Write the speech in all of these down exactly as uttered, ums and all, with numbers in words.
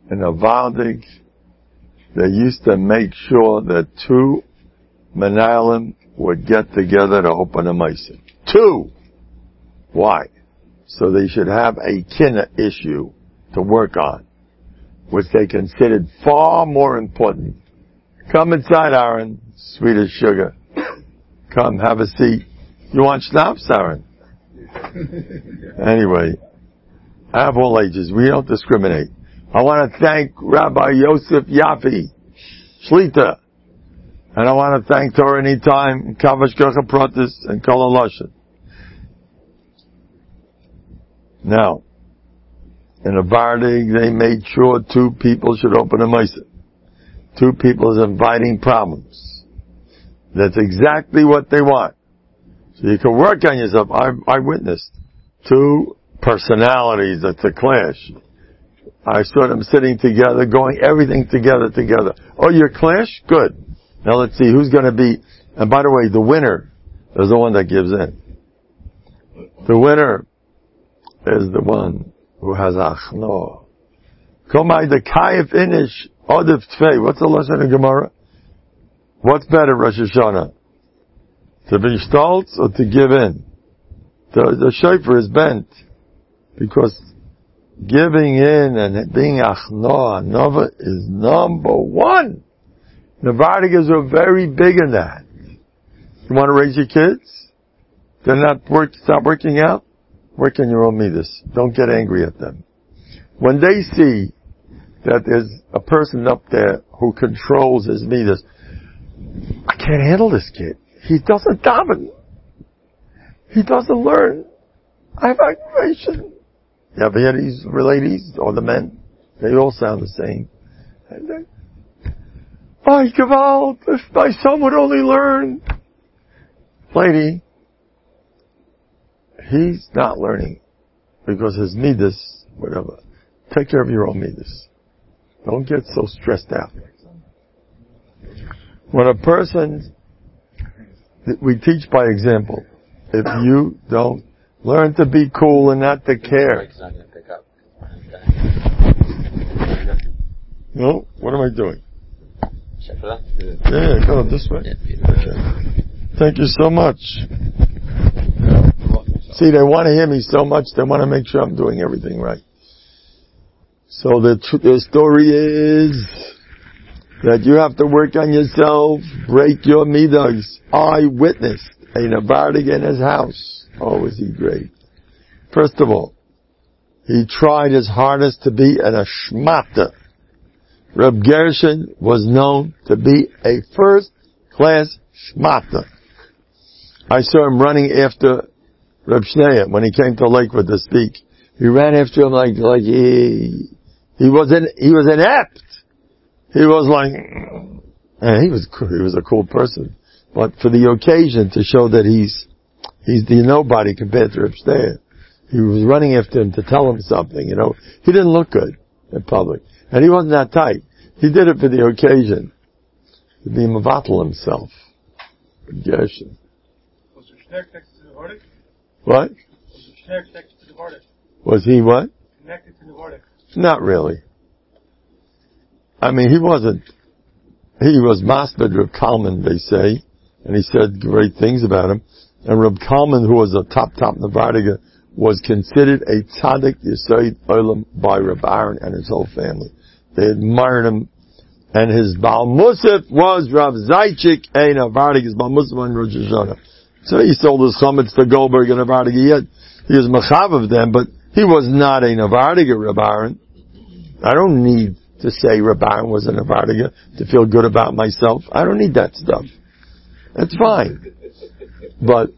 in a Valdik, they used to make sure that two Menalim would get together to open a Meisim. Two! Why? So they should have a kinna issue to work on, which they considered far more important. Come inside, Aaron, sweet as sugar. Come, have a seat. You want schnapps, Aaron? Anyway, I have all ages. We don't discriminate. I want to thank Rabbi Yosef Yafi, Shlita. And I want to thank Torah Anytime, Kavash Kocha Protis, and Kol Lashon. Now, in a Vardig, they made sure two people should open a Meisim. Two people is inviting problems. That's exactly what they want. So you can work on yourself. I, I witnessed two personalities that's a clash. I saw them sitting together, going everything together, together. Oh, your clash? Good. Now let's see who's going to be, and by the way, the winner is the one that gives in. The winner is the one who has achno. Komai the kayif inish odif tfei. What's the lesson in Gemara? What's better, Rosh Hashanah? To be stolz or to give in? The, the shofar is bent because giving in and being achno, anova is number one. The Vardigas are very big in that. You want to raise your kids? They're not work, stop working out? Work on your own midas. Don't get angry at them. When they see that there's a person up there who controls his midas, I can't handle this kid. He doesn't daven. He doesn't learn. I have aggravation. You ever hear these ladies or the men? They all sound the same. And they, oh, Gewalt, if my son would only learn. Lady, he's not learning because his midas, whatever. Take care of your own midas. Don't get so stressed out. When a person, we teach by example. If you don't learn to be cool and not to care. No, what am I doing? Yeah, go this way. Okay. Thank you so much. See, they want to hear me so much, they want to make sure I'm doing everything right. So the, tr- the story is that you have to work on yourself, break your midas. I witnessed a Navardig in his house. Oh, was he great. First of all, he tried his hardest to be an ashmata. Reb Gershon was known to be a first-class shmata. I saw him running after Reb Shneya when he came to Lakewood to speak. He ran after him like, like he, he was in, he was inept. He was like, and he was, he was a cool person. But for the occasion to show that he's, he's the nobody compared to Reb Shneya, he was running after him to tell him something, you know. He didn't look good in public. And he wasn't that tight. He did it for the occasion. To be mavatal himself. Gershon. Was there next to the Vardik? What? Was there next to the Vardik? Was he what? Connected to the Vardik. Not really. I mean, he wasn't, he was Masbid Reb Kalman, they say, and he said great things about him. And Reb Kalman, who was a top, top Navardiga, was considered a tzaddik Yesod Olam by Reb Aaron and his whole family. They admired him. And his Baal Musaf was Rav Zaychik, a Navardig, his Baal Musaf on Rosh Hashanah. So he sold his chametz to Goldberg and Navardig. He had, he was mechav of them, but he was not a Navardig, Reb Aaron. I don't need to say Reb Aaron was a Navardig to feel good about myself. I don't need that stuff. That's fine. But,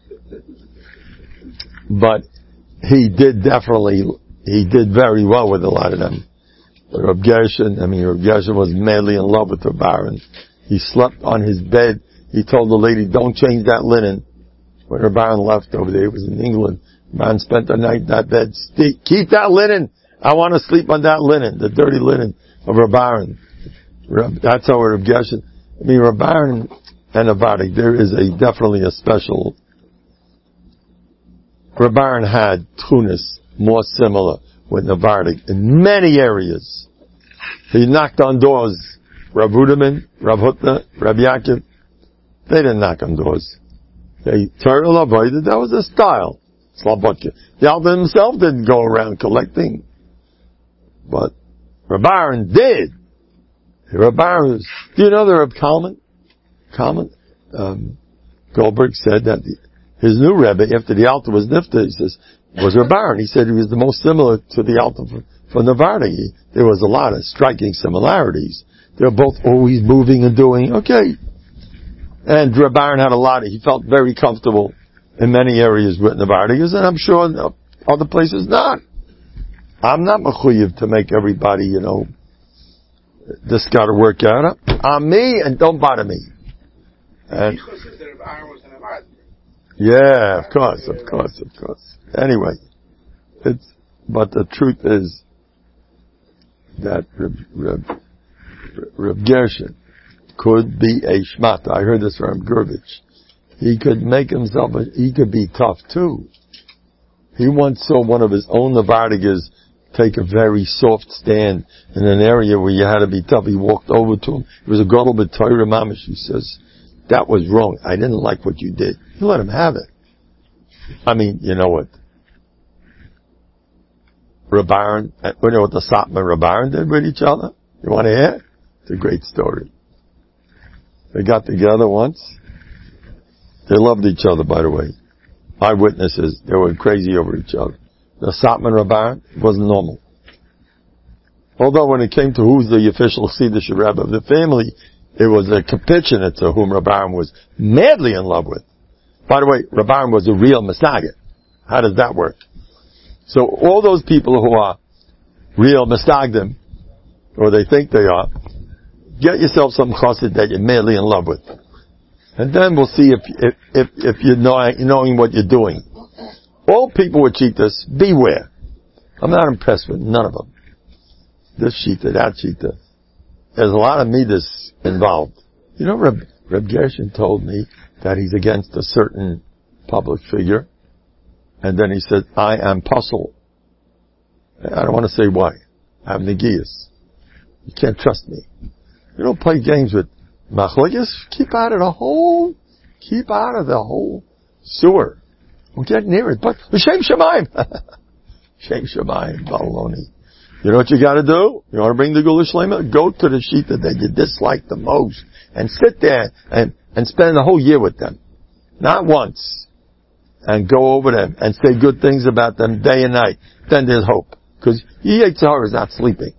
but, he did definitely, he did very well with a lot of them. Reb Gershon, I mean, Reb Gershon was madly in love with Reb Aaron. He slept on his bed. He told the lady, don't change that linen. When Reb Aaron left over there, he was in England. Man spent the night in that bed. Keep that linen. I want to sleep on that linen, the dirty linen of Reb Aaron. That's how Reb Gershon, I mean, Reb Aaron and Navardik, there is a, definitely a special. Reb Aaron had tunis more similar with Navardik in many areas. He knocked on doors. Rav Ruderman, Rav Hutner, Rav Yaakov, they didn't knock on doors. They Torah L'Avodah, that was their style. Slobodka. The Alter himself didn't go around collecting. But Reb Aaron did. Reb Aaron was, do you know the Reb Kalman? Kalman? Um, Goldberg said that the, his new Rebbe, after the Alter was Nifta, he says, was Reb Aaron. He said he was the most similar to the Alter from, from Nevada. He, there was a lot of striking similarities. They were both always moving and doing, okay. And Reb Aaron had a lot of, he felt very comfortable in many areas with Nevada, and I'm sure in other places not. I'm not mechuyev to make everybody, you know, this got to work out. I'm me, and don't bother me. And yeah, of course, of course, of course. Anyway, it's, but the truth is that Reb, Reb, Reb Gershon could be a shmata. I heard this from Gurvich. He could make himself, a, he could be tough too. He once saw one of his own Nevardigas take a very soft stand in an area where you had to be tough. He walked over to him. It was a gadol b'Torah mamish. He says, that was wrong. I didn't like what you did. He let him have it. I mean, you know what? Reb Aaron, you know what the Satmar and Reb Aaron did with each other? You want to hear? It's a great story. They got together once. They loved each other, by the way. Eyewitnesses, they were crazy over each other. The Satmar and Reb Aaron wasn't normal. Although when it came to who's the official Chassidish Rebbe of the family, it was a Kapitchinit to whom Reb Aaron was madly in love with. By the way, Reb Aaron was a real Masaget. How does that work? So all those people who are real Mastagdim, or they think they are, get yourself some chassid that you're madly in love with. And then we'll see if, if, if, if you're knowing, knowing what you're doing. All people with cheetahs, beware. I'm not impressed with none of them. This cheetah, that cheetah. There's a lot of midas involved. You know, Reb, Reb Gershon told me that he's against a certain public figure. And then he said, I am puzzled. I don't want to say why. I have negias. You can't trust me. You don't play games with machlokes. Keep out of the whole, keep out of the whole sewer. Don't get near it. But, Shem Shemaim. Shem Shemaim, baloney. You know what you gotta do? You wanna bring the Gula Shlema? Go to the Shita that you dislike the most and sit there and, and spend the whole year with them. Not once. And go over them and say good things about them day and night. Then there's hope. Because Yetzer Hara is not sleeping.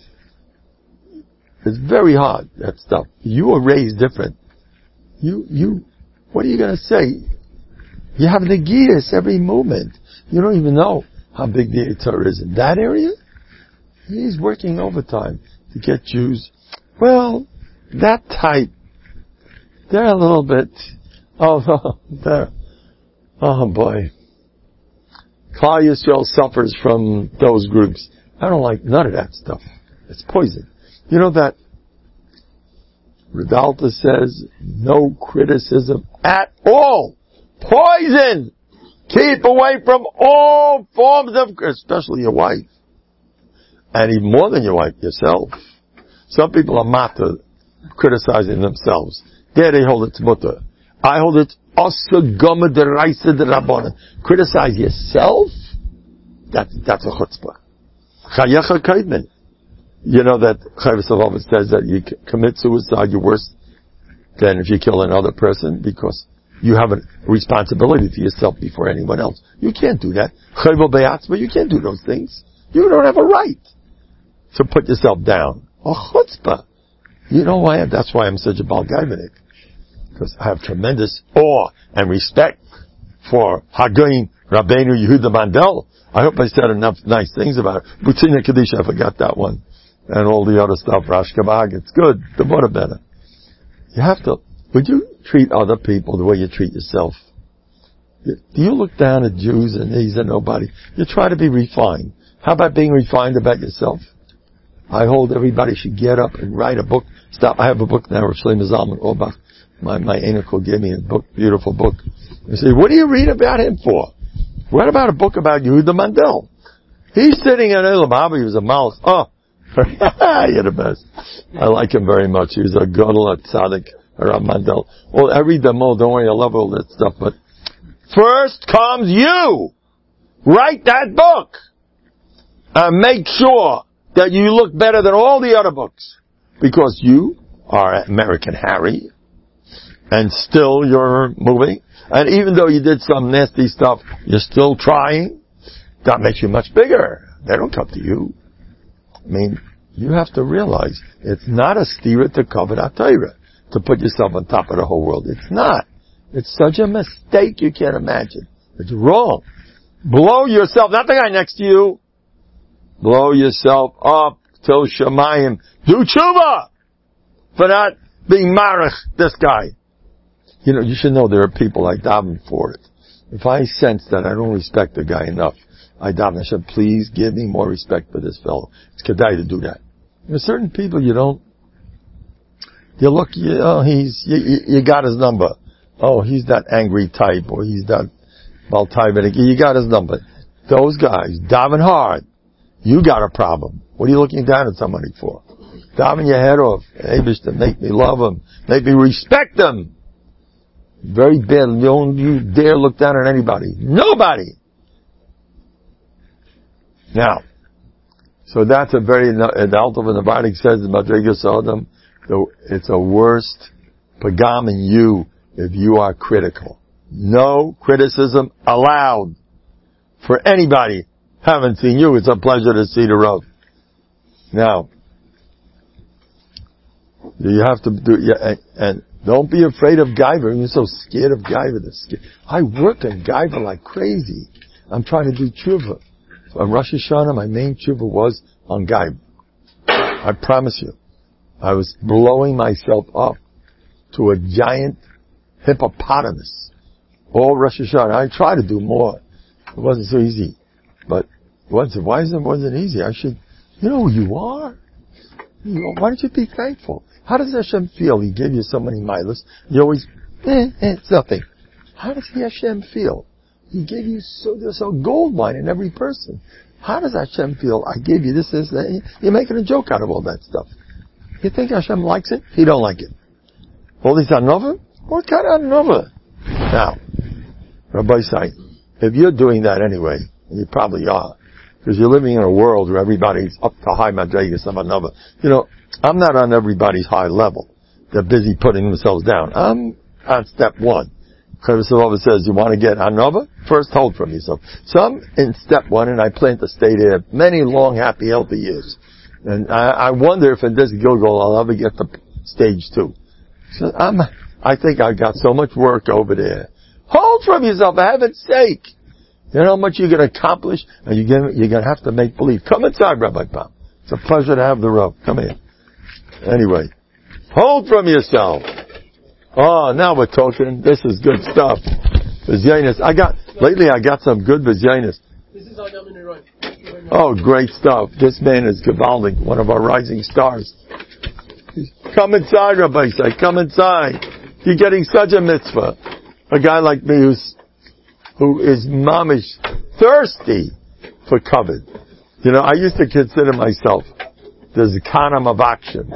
It's very hard, that stuff. You were raised different. You, you, what are you gonna say? You have negias every moment. You don't even know how big the Yetzer Hara is in that area. He's working overtime to get Jews. Well, that type, they're a little bit, oh, they're, oh boy. Klal Yisrael suffers from those groups. I don't like none of that stuff. It's poison. You know that Redalta says no criticism at all. Poison! Keep away from all forms of, especially your wife. And even more than your wife, yourself. Some people are matter, criticizing themselves. There they hold it to mutter. I hold it osagoma deraisa derabbanan. Criticize yourself? That's, that's a chutzpah. Chayecha kaidmin. You know that Chavis Avavit says that you commit suicide, you're worse than if you kill another person because you have a responsibility to yourself before anyone else. You can't do that. Chayvo be'atzma, you can't do those things. You don't have a right to put yourself down. A chutzpah. You know why? That's why I'm such a Baal Gaivanik. Because I have tremendous awe and respect for Hagoyim Rabbeinu Yehuda Mandel. I hope I said enough nice things about it. Butina Kadisha, I forgot that one. And all the other stuff, Rosh Kabag, it's good. The more the better. You have to, would you treat other people the way you treat yourself? Do you look down at Jews and these and nobody? You try to be refined. How about being refined about yourself? I hold everybody should get up and write a book. Stop. I have a book now of Shlomo Zalman Auerbach. My, my Enoch gave me a book, beautiful book. I say, what do you read about him for? What about a book about Yehuda Mandel? He's sitting in Elam Abba, he was a mouse. Oh, You're the best. I like him very much. He's a gadol, a tzaddik, a Rav Mandel. Well, I read them all. Don't worry, I love all that stuff. But first comes you. Write that book. And make sure that you look better than all the other books. Because you are American Harry. And still you're moving. And even though you did some nasty stuff, you're still trying. That makes you much bigger. They don't come to you. I mean, you have to realize it's not a stira to cover that Torah, to put yourself on top of the whole world. It's not. It's such a mistake you can't imagine. It's wrong. Blow yourself, not the guy next to you. Blow yourself up till Shemayim. Do tshuva for not being marich, this guy. You know, you should know there are people I daven for it. If I sense that I don't respect the guy enough, I daven, I said, please give me more respect for this fellow. It's kedai to do that. There are certain people you don't, you look, you, oh, he's, you, you got his number. Oh, he's that angry type, or he's that baltaivenik. You got his number. Those guys, daven hard. You got a problem. What are you looking down at somebody for? Daven your head off. Abish to make me love him. Make me respect him. Very bad. You don't you dare look down at anybody. Nobody. Now, so that's a very, the Alter of the Navadik says in Madrigas Adam, it's a worst pagam in you if you are critical. No criticism allowed for anybody. Haven't seen you, it's a pleasure to see the Rav. Now, you have to do, yeah, and don't be afraid of Gaiva. You're so scared of Gaiva. I work on Gaiva like crazy. I'm trying to do tshuva. So on Rosh Hashanah, my main tshuva was on Gaiva. I promise you. I was blowing myself up to a giant hippopotamus. All Rosh Hashanah. I tried to do more. It wasn't so easy. But what's it, why is it wasn't easy? I should, you know who you are. You, why don't you be thankful? How does Hashem feel? He gave you so many milas. You always, eh, eh, it's nothing. How does Hashem feel? He gave you so, there's a gold mine in every person. How does Hashem feel? I gave you this, this, that. You're making a joke out of all that stuff. You think Hashem likes it? He don't like it. All these anova? What kind of anova? Now, Rabbi say, if you're doing that anyway, and you probably are, because you're living in a world where everybody's up to high madrigas of another. You know, I'm not on everybody's high level. They're busy putting themselves down. I'm on step one. Chavasavova says, you want to get another? First hold from yourself. So I'm in step one, and I plan to stay there many long, happy, healthy years. And I, I wonder if in this Gilgal I'll ever get to stage two. So I'm, I think I've got so much work over there. Hold from yourself, for heaven's sake. You know how much you're going to accomplish, and you're going you're going to have to make believe. Come inside, Rabbi Pam. It's a pleasure to have the Rav. Come here. Anyway, hold from yourself. Oh, now we're talking. This is good stuff. Vizyanis. I got lately. I got some good vizyanis. This is our Yamin Roy. Oh, great stuff. This man is Gavaldik, one of our rising stars. Come inside, Rabbi. Say, come inside. You're getting such a mitzvah. A guy like me who's who is mamish thirsty for covet. You know, I used to consider myself the Zikanim of action.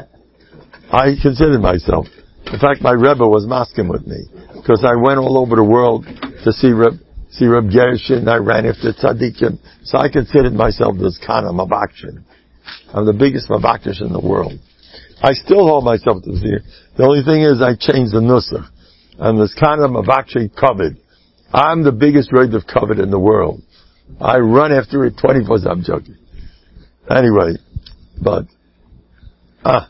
I considered myself. In fact, my Rebbe was masking with me because I went all over the world to see Reb, see Reb Gershon. I ran after tzaddikim, so I considered myself the Zikanim of action. I'm the biggest mavakish in the world. I still hold myself to the. The only thing is, I changed the nusach. I'm the Zikanim of action covered. I'm the biggest rate of covet in the world. I run after it twenty-four seven. I'm joking. Anyway, but, ah,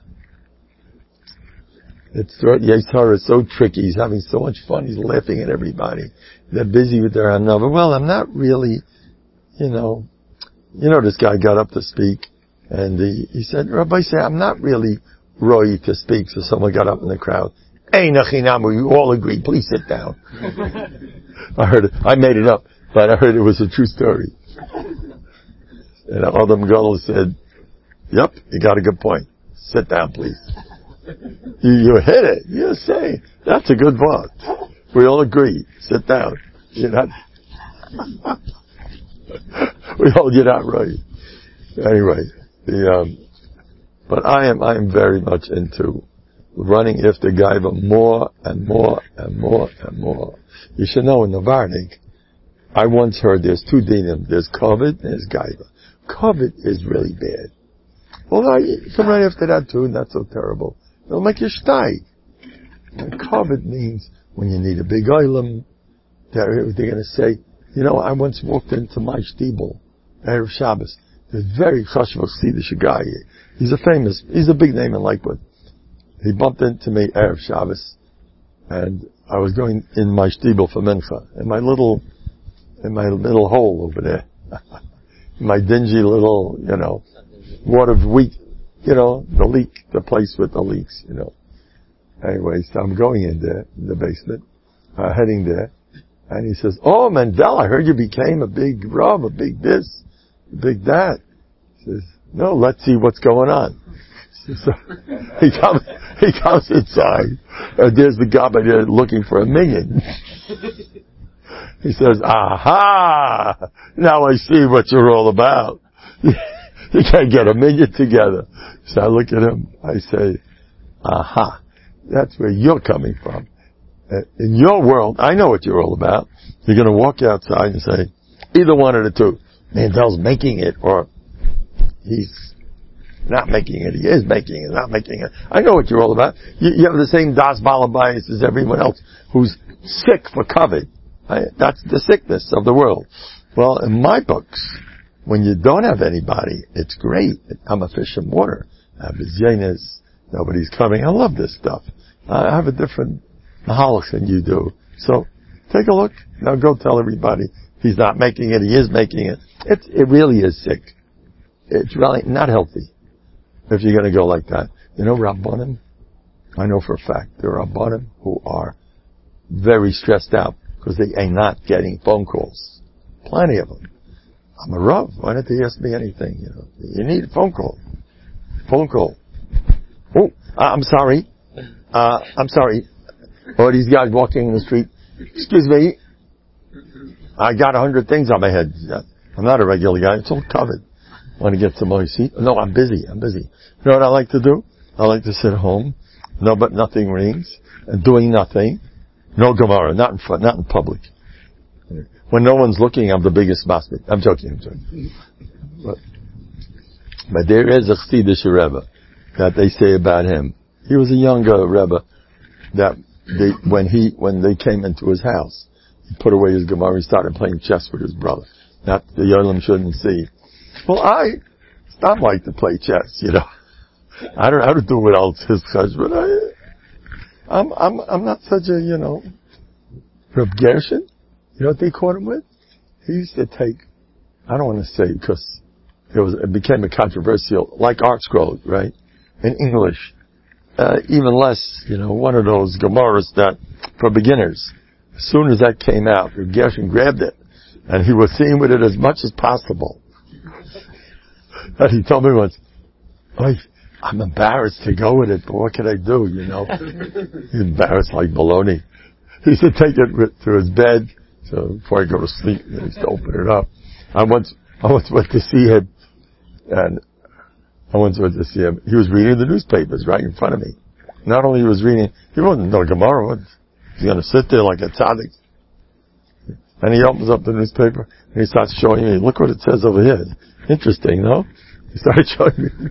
it's, Yitzhar is so tricky. He's having so much fun. He's laughing at everybody. They're busy with their another. Well, I'm not really, you know, you know, this guy got up to speak, and he, he said, Rabbi say, I'm not really roy to speak. So someone got up in the crowd. Hey, Nachinamu, you all agreed. Please sit down. I heard it. I made it up, but I heard it was a true story. And Adam Gadol said, yep, you got a good point. Sit down, please. You, you hit it. You say, that's a good part. We all agree. Sit down. You're not, we hold you not right. Anyway, the, um, But I am, I am very much into running after Gaiva more and more and more and more. You should know in the Varnik, I once heard there's two dinim. There's Kovid and there's Gaiva. Kovid is really bad. Well, I come right after that too, not so terrible. It'll make you shtay. Kovid means when you need a big oilam, they're, they're going to say, you know, I once walked into my shtibel, Erev Shabbos. There's very chashuvah Chassidish guy. He's a famous, he's a big name in Lakewood. He bumped into me Erev Shabbos, and I was going in my shtibel for mincha, in my little, in my little hole over there. My dingy little, you know, water wheat, you know, the leak, the place with the leaks, you know. Anyway, so I'm going in there, in the basement, uh, heading there, and he says, "Oh, Mendel, I heard you became a big Rav, a big this, a big that." He says, "No, let's see what's going on." So he comes, he comes inside, and there's the guy there looking for a million. He says, "Aha! Now I see what you're all about. You can't get a million together." So I look at him, I say, "Aha! That's where you're coming from. In your world, I know what you're all about. You're going to walk outside and say, either one of the two, Mandel's making it, or he's not making it. He is making it, not making it. I know what you're all about. You, you have the same das bias as everyone else who's sick for COVID. I, that's the sickness of the world. Well, in my books, when you don't have anybody, it's great. I'm a fish in water. I have his nobody's coming. I love this stuff. I have a different mahalik than you do. So, take a look. Now go tell everybody. He's not making it. He is making it. It's, it really is sick. It's really not healthy if you're going to go like that. You know, Rabbanim, I know for a fact, there are Rabbanim who are very stressed out because they are not getting phone calls. Plenty of them. I'm a Rav. Why don't they ask me anything? You know, you need a phone call. Phone call. Oh, I'm sorry. Uh, I'm sorry. Or these guys walking in the street. Excuse me. I got a hundred things on my head. I'm not a regular guy. It's all covered. Want to get some more seat? No, I'm busy. I'm busy. You know what I like to do? I like to sit home. No, but nothing rings. And doing nothing. No Gemara. Not in front, not in public. When no one's looking, I'm the biggest basket. I'm joking. I'm joking. But, but there is a Chassidish Rebbe that they say about him. He was a younger Rebbe that they, when he, when they came into his house, he put away his Gemara, he started playing chess with his brother. That the Yolim shouldn't see. Well, I, I like to play chess, you know. I don't have to do it else his husband. I, I'm, I'm, I'm not such a, you know, Reb Gershon. You know what they caught him with? He used to take, I don't want to say because it was, it became a controversial, like Art Scroll, right? In English. Uh, even less, you know, one of those Gemaras that, for beginners. As soon as that came out, Reb Gershon grabbed it, and he was seen with it as much as possible. And he told me once, "Oy, I'm embarrassed to go with it, but what can I do, you know?" He's embarrassed like baloney. He used to take it to his bed, so before he go to sleep, he used to open it up. I once, I once went to see him, and I once went to see him. He was reading the newspapers right in front of me. Not only he was reading, he wasn't no Gemara. He's going to sit there like a tzaddik. And he opens up the newspaper and he starts showing me, look what it says over here. Interesting, no? He started showing me.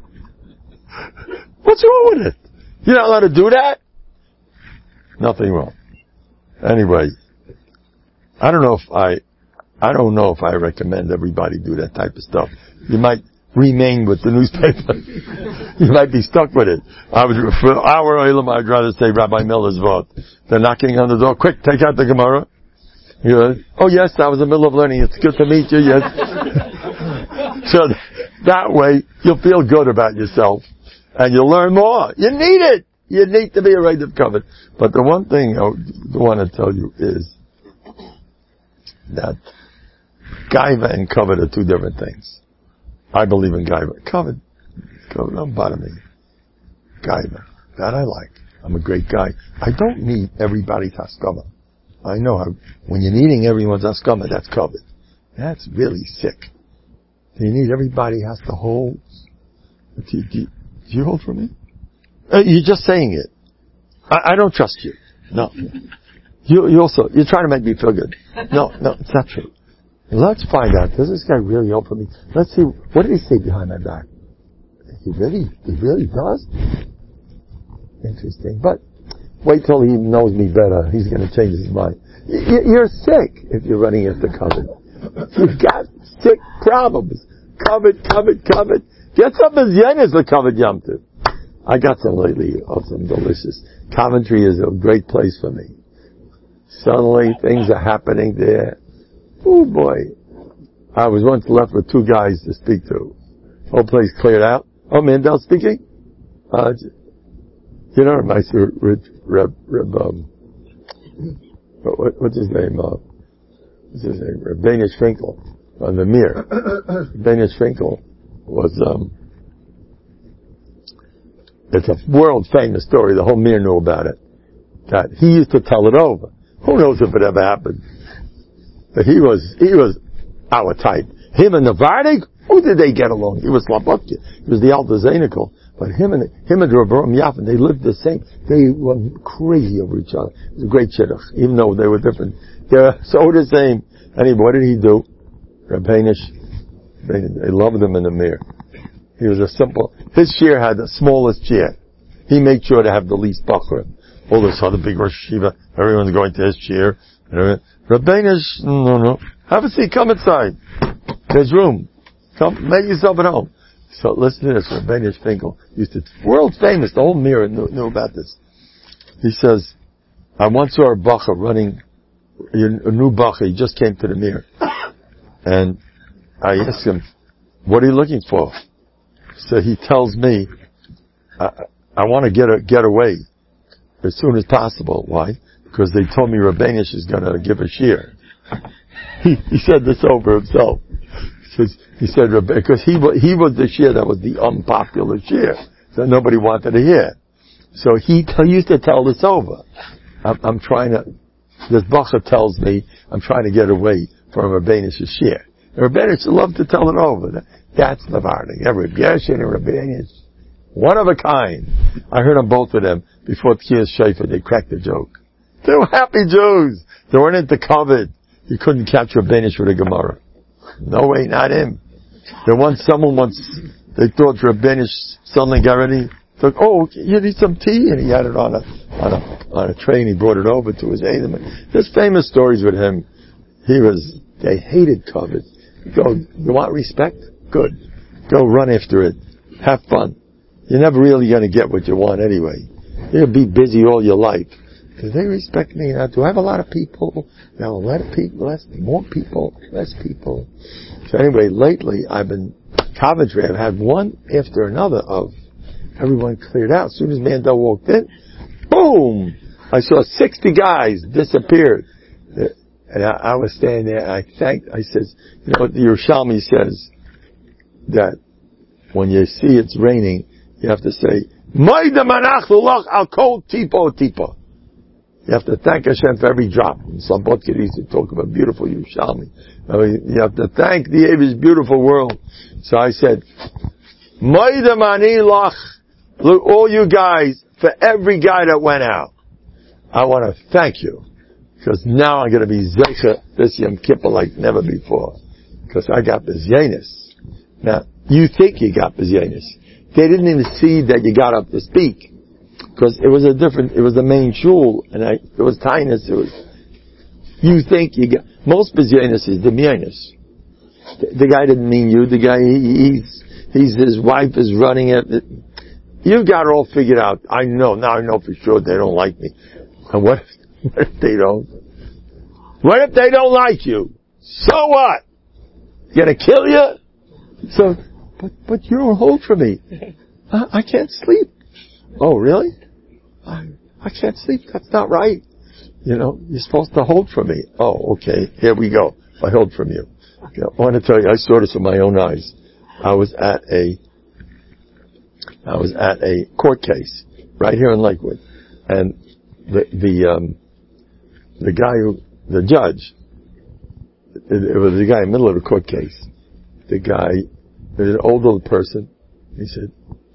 What's wrong with it? You're not allowed to do that? Nothing wrong. Anyway, I don't know if I, I don't know if I recommend everybody do that type of stuff. You might remain with the newspaper. You might be stuck with it. I would, for our Olam, I'd rather say Rabbi Miller's vote. They're knocking on the door. Quick, take out the Gemara. You know, oh yes, I was in the middle of learning. It's good to meet you. Yes. So that way, you'll feel good about yourself, and you'll learn more. You need it. You need to be a right of covet. But the one thing I want to tell you is that Gaiva and covet are two different things. I believe in Gaiva. Covet, covet, don't bother me. Gaiva, that I like. I'm a great guy. I don't need everybody's haskama. I know how, when you're needing everyone's haskama, that's covet. That's really sick. You need everybody has to hold. Do you hold for me? Uh, you're just saying it. I, I don't trust you. No. You, you also, you're trying to make me feel good. No, no, it's not true. Let's find out. Does this guy really hold for me? Let's see. What did he say behind my back? He really, he really does? Interesting. But wait till he knows me better. He's going to change his mind. Y- you're sick if you're running after covet. You've got sick problems. Covet, covet, covet. Get some Mizyanis for covet Yom Tov. I got some lately of some delicious. Coventry is a great place for me. Suddenly things are happening there. Oh boy. I was once left with two guys to speak to. Whole place cleared out. Oh, Mandel speaking? Uh, you know, my Reb, Reb, Reb, um, what, what's his name? Uh, what's his name? Rabbeinu Finkel on the Mir. Rabbeinu Finkel was, um, it's a world famous story. The whole Mir knew about it. That he used to tell it over. Who knows if it ever happened? But he was, he was our type. Him and Navardik, who did they get along? He was Slobodka. He was the Alter Zainikel. But him and, him and Rabbi Yafin, they lived the same. They were crazy over each other. It was a great shidduch, even though they were different. They're so the same. Anyway, what did he do? Rabbeinish, they, they loved him in the Mir. He was a simple, his shir had the smallest shir. He made sure to have the least bakrim. All this other big Rosh Yeshiva, everyone's going to his shir. Rabbeinish, no, no. Have a seat, come inside. There's room. Come, make yourself at home. So listen to this. Rabbeinu Finkel used to, world famous, the whole Mir knew, knew about this. He says, I once saw a bacha running, a new bacha, he just came to the Mir. And I asked him, what are you looking for? So he tells me, I, I want to get a, get away as soon as possible. Why? Because they told me Rabbeinish is going to give a shir. He, he said this over himself. He said, because he, he was the shir that was the unpopular shir, that nobody wanted to hear. So he, he used to tell this over. I'm, I'm trying to, this bacha tells me, I'm trying to get away from Rabbeinish shir. And Rabbeinish loved to tell it over. That's the Vardik. Every Gershon and Rabbeinish, one of a kind. I heard on both of them before Tkiyas Shofar, they cracked the joke. They were happy Jews. They weren't into covet. You couldn't catch Rabbeinish with a Gemara. No way, not him. There once, someone once, they thought Rabbeinish suddenly got ready, took, oh, you need some tea? And he had it on a, on a, on a tray and he brought it over to his aide. There's famous stories with him. He was, they hated covet. Go, you want respect? Good. Go run after it. Have fun. You're never really gonna get what you want anyway. You'll be busy all your life. Do they respect me? Now, do I have a lot of people? Now, a lot of people, less, more people, less people. So anyway, lately I've been, Coventry, I've had one after another of everyone cleared out. As soon as Mandel walked in, boom! I saw sixty guys disappeared. And I, I was standing there, I thanked, I says, you know what the Yerushalmi says? That when you see it's raining, you have to say, Maida manach l'lach al kol tipo tipo. You have to thank Hashem for every drop. Some Slobodka used to talk about beautiful Yerushalmi. You have to thank the Avi's beautiful world. So I said, Maida mani lach, look, all you guys, for every guy that went out. I want to thank you. Because now I'm going to be Zeicha this Yom Kippur like never before. Because I got Bizyanis. Now, you think you got Bizyanis. They didn't even see that you got up to speak. Because it was a different, it was the main shul, and I, it was Tainus, it was, you think you got, most Bizyanis is the Myanis. The, the guy didn't mean you, the guy, he, he's, he's, his wife is running it. You've got it all figured out. I know, now I know for sure they don't like me. And what if, what if they don't? What if they don't like you? So what? Gonna kill you? So, but, but you don't hold for me. I, I can't sleep. Oh, really? I, I can't sleep. That's not right. You know, you're supposed to hold for me. Oh, okay. Here we go. I hold from you. Okay, I want to tell you, I saw this with my own eyes. I was at a, I was at a court case right here in Lakewood, and the the um, the guy who, the judge, it, it was the guy in the middle of the court case. The guy, there's an older person. He said,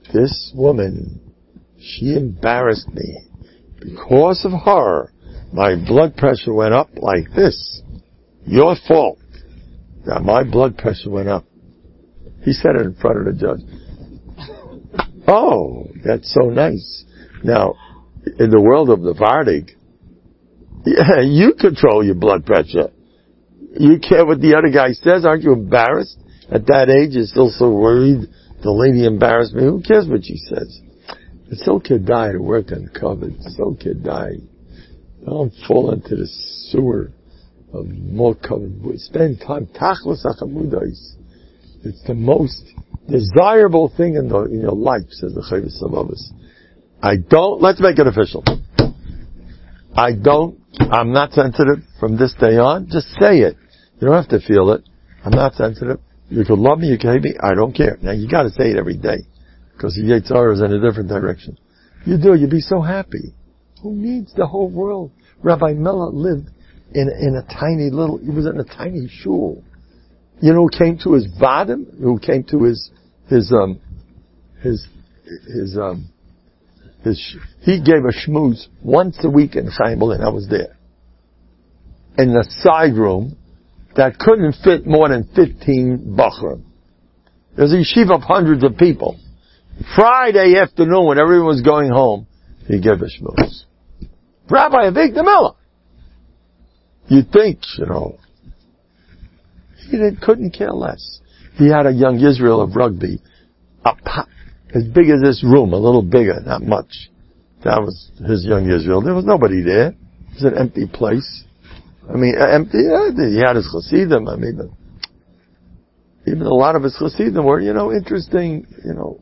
this woman, she embarrassed me. Because of her, my blood pressure went up like this. Your fault that my blood pressure went up. He said it in front of the judge. Oh, that's so nice. Now, in the world of the Vardig, yeah, you control your blood pressure. You care what the other guy says. Aren't you embarrassed? At that age, you're still so worried. The lady embarrassed me. Who cares what she says? It's so kedai to work on covet. It's so kedai. Don't fall into the sewer of more covet. Spend time. Tachlis achamudais. It's the most desirable thing in, the, in your life, says the Chavis Savavas. I don't, let's make it official. I don't, I'm not sensitive from this day on. Just say it. You don't have to feel it. I'm not sensitive. You could love me, you can hate me, I don't care. Now you gotta say it every day. Because the Yetzirah is in a different direction. You do, you'd be so happy. Who needs the whole world? Rabbi Miller lived in, in a tiny little, he was in a tiny shul. You know who came to his vadim? Who came to his, his, um, his, his, um, his, he gave a shmooze once a week in Chaim Berlin. I was there. In the side room that couldn't fit more than fifteen bachrim. There's a yeshiva of hundreds of people. Friday afternoon when everyone was going home, he gave a shmooze. Rabbi Avigdor Miller. You'd think, you know, he didn't, couldn't care less. He had a young Israel of rugby, a pot, as big as this room, a little bigger, not much. That was his young Israel. There was nobody there. It was an empty place. I mean, empty, yeah, he had his chassidim. I mean, even a lot of his chassidim were, you know, interesting, you know.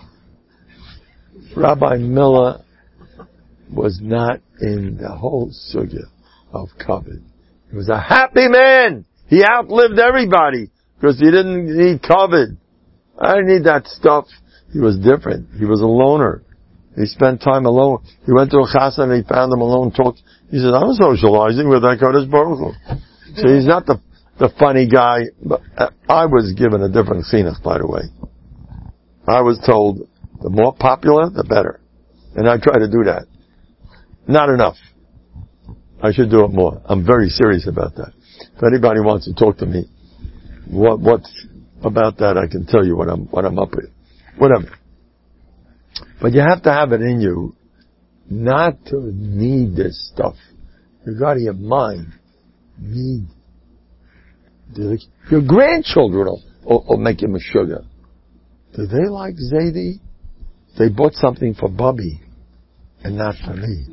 Rabbi Miller was not in the whole sugya of covet. He was a happy man. He outlived everybody because he didn't need covet. I didn't need that stuff. He was different. He was a loner. He spent time alone. He went to a chassan and he found him alone, talked. He said, I'm socializing with HaKadosh Baruch Hu. So he's not the, the funny guy. But I was given a different chinuch, by the way. I was told, the more popular, the better. And I try to do that. Not enough. I should do it more. I'm very serious about that. If anybody wants to talk to me, what, what's about that, I can tell you what I'm, what I'm up with. Whatever. But you have to have it in you not to need this stuff. You got your mind need. Your grandchildren will, will, will make you a sugar. Do they like Zadie? They bought something for Bubby and not for me.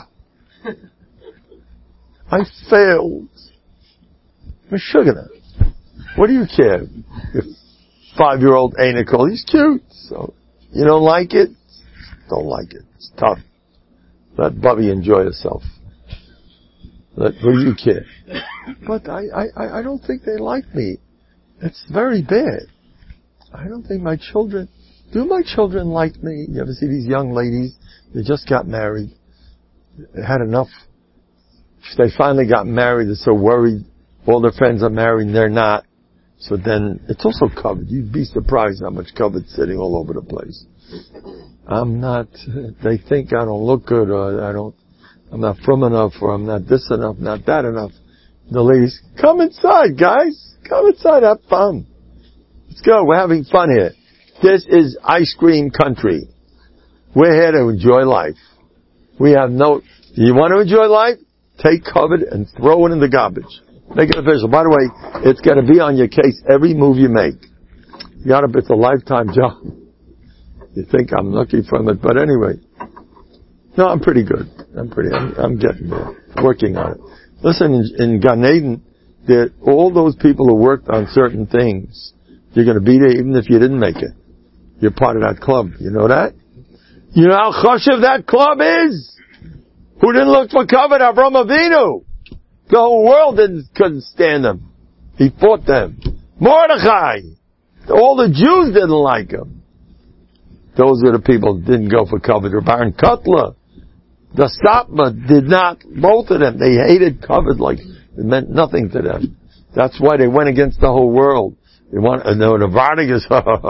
I failed. Meshuggah. What do you care? If five-year-old ain't a call, he's cute. So you don't like it? Don't like it. It's tough. Let Bubby enjoy herself. Let, what do you care? But I, I, I don't think they like me. It's very bad. I don't think my children, do my children like me? You ever see these young ladies? They just got married. They had enough. They finally got married. They're so worried. All their friends are married and they're not. So then, it's also covered. You'd be surprised how much covered's sitting all over the place. I'm not, they think I don't look good or I don't, I'm not from enough or I'm not this enough, not that enough. The ladies, come inside guys. Come inside, have fun. Let's go, we're having fun here. This is ice cream country. We're here to enjoy life. We have no, you want to enjoy life? Take covet and throw it in the garbage. Make it official. By the way, it's got to be on your case every move you make. You gotta, it's a lifetime job. You think I'm lucky from it, but anyway. No, I'm pretty good. I'm pretty, I'm, I'm getting there. Working on it. Listen, in, in Gan Eden, that all those people who worked on certain things, you're gonna be there even if you didn't make it. You're part of that club. You know that? You know how chashuv that club is? Who didn't look for covet? Avraham Avinu. The whole world didn't, couldn't stand him. He fought them. Mordechai. All the Jews didn't like him. Those are the people that didn't go for covet. Baron Kotler. The Satmar did not. Both of them. They hated covet like it meant nothing to them. That's why they went against the whole world. You want, and no, the Vardigas,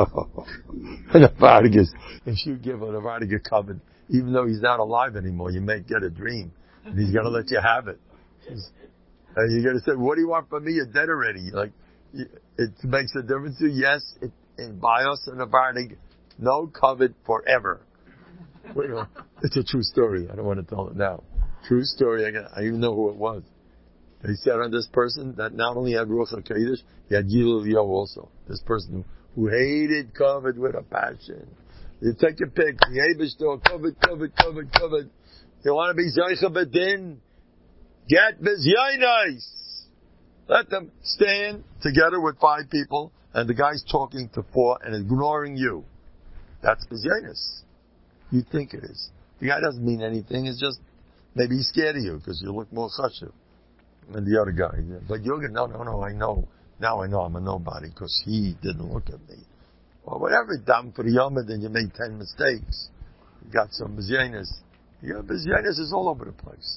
the Vardigas, if you give a Vardiga covet, even though he's not alive anymore, you may get a dream, and he's gonna let you have it. And you're gonna say, what do you want from me? You're dead already. Like, it makes a difference to you. Yes, it, in Bios and a Vardig, no covet forever. Wait, it's a true story. I don't want to tell it now. True story. I, got, I even know who it was. They said on this person that not only had Ruach HaKodesh, he had Gilul Yo also. This person who, who hated covet with a passion. You take your pick. Yebish covet, covet, covet, covet. You want to be Zaycha Bedin? Get Bizyainais. Let them stand together with five people, and the guy's talking to four and ignoring you. That's Bizyainais. You think it is. The guy doesn't mean anything. It's just maybe he's scared of you because you look more chashuv than the other guy. But you're going, no, no, no, I know. Now I know I'm a nobody because he didn't look at me. Or whatever, dam for the yomad, and you made ten mistakes. You got some Bizyainais. You got Bizyainais is all over the place.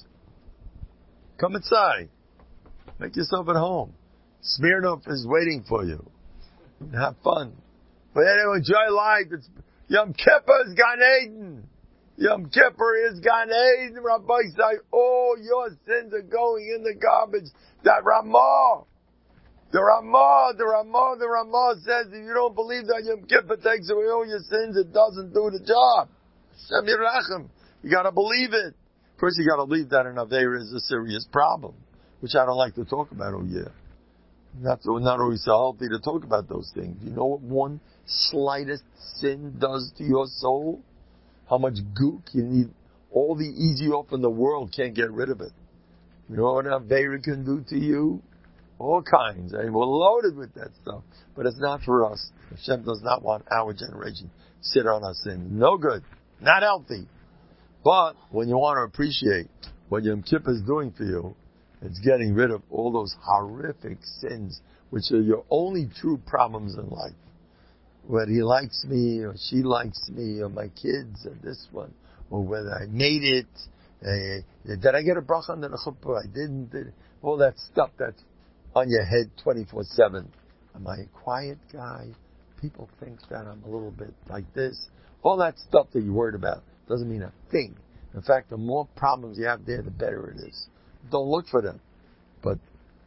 Come inside. Make yourself at home. Smirnoff is waiting for you. Have fun. But anyway, enjoy life. It's Yom Kippur is Gan Eden. Yom Kippur is Gan Eden. Rabbi say, all your sins are going in the garbage. That Ramah, the Ramah, the Ramah, the Ramah says if you don't believe that Yom Kippur takes away all your sins, it doesn't do the job. Hashem Yirachem. You gotta believe it. First you gotta believe that an Aveira is a serious problem, which I don't like to talk about all year. Not, not always so healthy to talk about those things. You know what one slightest sin does to your soul? How much gook you need? All the easy off in the world can't get rid of it. You know what Aveira can do to you? All kinds. I mean, we're loaded with that stuff. But it's not for us. Hashem does not want our generation to sit on our sins. No good. Not healthy. But when you want to appreciate what Yom Kippur is doing for you, it's getting rid of all those horrific sins, which are your only true problems in life. Whether he likes me, or she likes me, or my kids, or this one, or whether I made it, uh, did I get a bracha on the chuppah? I didn't. Did, all that stuff that's on your head twenty-four seven. Am I a quiet guy? People think that I'm a little bit like this. All that stuff that you're worried about doesn't mean a thing. In fact, the more problems you have there, the better it is. Don't look for them. But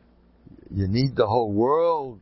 you need the whole world.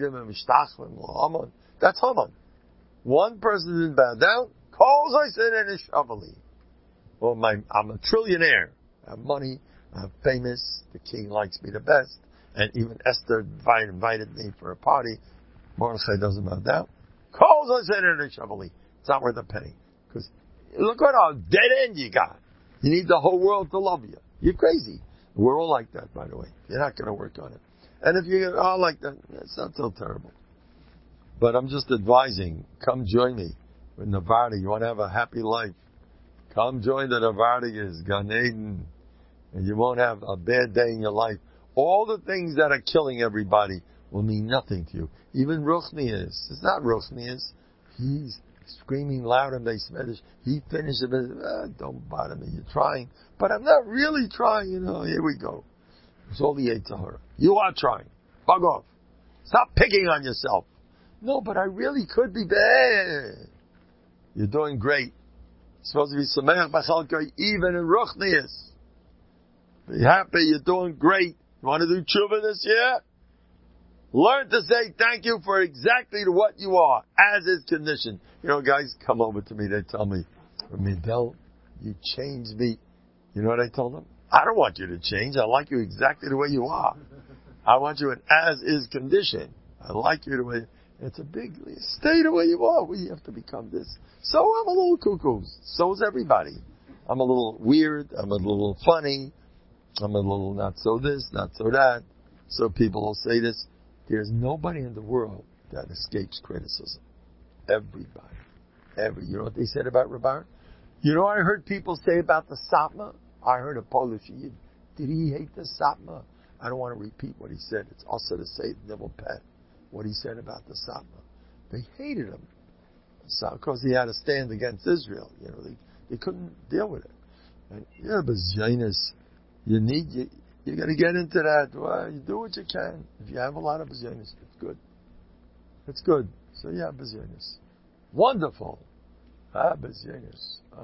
That's Haman. One person didn't bow down. Calls I said in Shavali. Well, my, I'm a trillionaire. I have money. I'm famous. The king likes me the best. And even Esther invited, invited me for a party. Mordechai doesn't bow down. Calls I said in Shavali. It's not worth a penny. Because look what a dead end you got. You need the whole world to love you. You're crazy. We're all like that, by the way. You're not going to work on it. And if you're all like that, it's not so terrible. But I'm just advising, come join me with Navardi. You want to have a happy life. Come join the Navardigas, Gan Eden, and you won't have a bad day in your life. All the things that are killing everybody will mean nothing to you. Even Ruchnius. It's not Ruchnius. He's screaming loud and they smedish. He finished it. Ah, don't bother me. You're trying. But I'm not really trying, you know. Here we go. It's all the Yetzer Hara. You are trying. Bug off. Stop picking on yourself. No, but I really could be bad. You're doing great. You're supposed to be Sameach B'Chalkai, even in Ruchnius. Be happy. You're doing great. You want to do tshuva this year? Learn to say thank you for exactly what you are, as is conditioned. You know, guys come over to me, they tell me, Mindel, you changed me. You know what I told them? I don't want you to change. I like you exactly the way you are. I want you in as is condition. I like you the way, it's a big, stay the way you are. We have to become this. So I'm a little cuckoo. So is everybody. I'm a little weird. I'm a little funny. I'm a little not so this, not so that. So people will say this. There's nobody in the world that escapes criticism. Everybody. Every, you know what they said about Rabar? You know what I heard people say about the Satmar? I heard a Polish Yid. Did he hate the Satmar? I don't want to repeat what he said. It's also to say nibble pet. What he said about the Satmar. They hated him. So, because he had to stand against Israel. You know, they, they couldn't deal with it. And, yeah, but Zionist, you need, you, you got to get into that. Well, you do what you can. If you have a lot of Zionist, it's good. It's good. So yeah, Bezyenis. Wonderful. Ah, Bezyenis. Ah.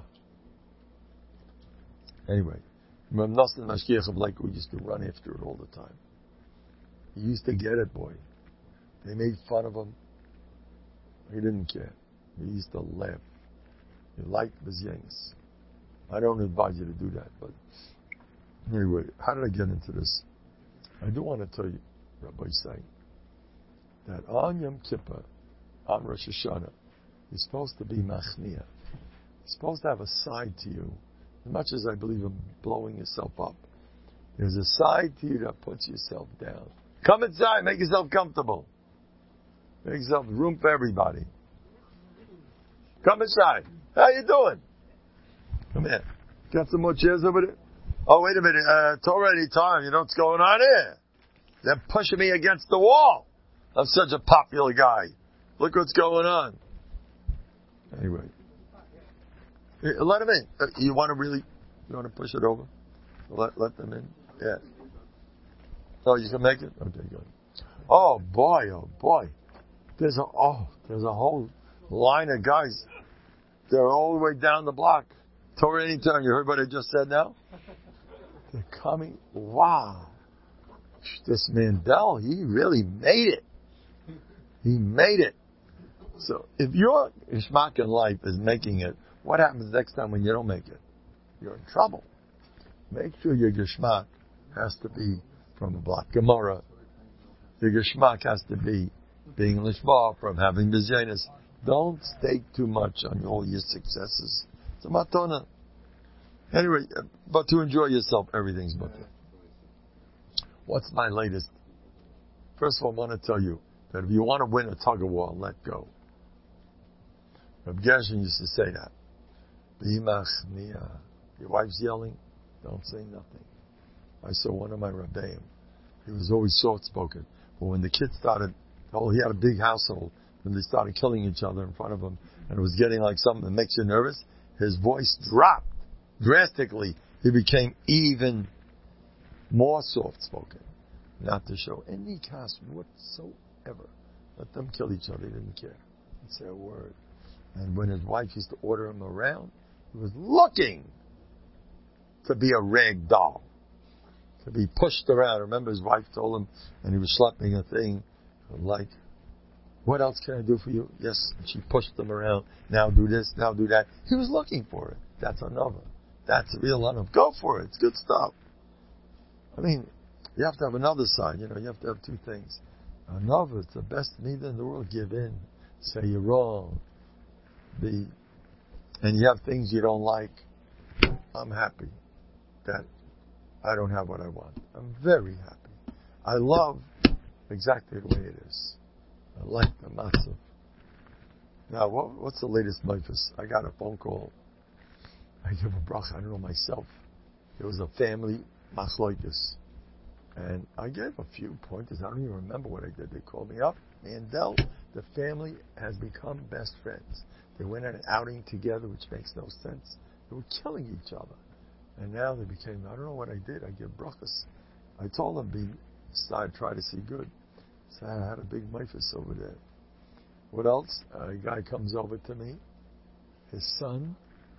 Anyway, Rav Nosson Mashgiach of Lakewood used to run after it all the time. He used to get it, boy. They made fun of him. He didn't care. He used to laugh. He liked Bezyenis. I don't advise you to do that, but anyway, how did I get into this? I do want to tell you, Rabbi say, that on Yom Kippur, on Rosh Hashanah, you're supposed to be machnia. You're supposed to have a side to you. As much as I believe in blowing yourself up, there's a side to you that puts yourself down. Come inside, make yourself comfortable. Make yourself room for everybody. Come inside. How you doing? Come here. Got some more chairs over there? Oh, wait a minute. Uh, it's already time. You know what's going on here? They're pushing me against the wall. I'm such a popular guy. Look what's going on. Anyway. Let them in. Uh, you want to really, you want to push it over? Let, let them in. Yeah. Oh, you can make it? Okay, good. Oh boy, oh boy. There's a, oh, there's a whole line of guys. They're all the way down the block. Torah Anytime. You heard what I just said now? They're coming. Wow. This Mandel, he really made it. He made it. So if your Ishmak in life is making it, what happens next time when you don't make it? You're in trouble. Make sure your Geshmak has to be from the block Gemara. Your Geshmak has to be being Lishma, from having Bezyenis. Don't stake too much on all your successes. It's a matona. Anyway, but to enjoy yourself, everything's mutter. What's my latest? First of all, I want to tell you that if you want to win a tug of war, let go. Reb Gershon used to say that. Your wife's yelling, don't say nothing. I saw one of my Rebbeim. He was always soft-spoken. But when the kids started, oh, he had a big household, and they started killing each other in front of him, and it was getting like something that makes you nervous, his voice dropped drastically. He became even more soft-spoken. Not to show any cast whatsoever. Let them kill each other. He didn't care. He didn't say a word. And when his wife used to order him around, he was looking to be a rag doll, to be pushed around. Remember, his wife told him, and he was schlepping a thing, like, what else can I do for you? Yes, and she pushed him around. Now do this, now do that. He was looking for it. That's another. That's real enough. Go for it. It's good stuff. I mean, you have to have another side. You know, you have to have two things. Another, it's the best neither in the world. Give in. Say you're wrong. Be, and you have things you don't like. I'm happy that I don't have what I want. I'm very happy. I love exactly the way it is. I like the matzah. Now, what, what's the latest Memphis? I got a phone call. I give a bracha. I don't know myself. It was a family machloikus. And I gave a few pointers. I don't even remember what I did. They called me up. Mandel, the family has become best friends. They went on an outing together, which makes no sense. They were killing each other. And now they became, I don't know what I did. I give brachas. I told them, be, started try to see good. So I had a big Memphis over there. What else? A guy comes over to me. His son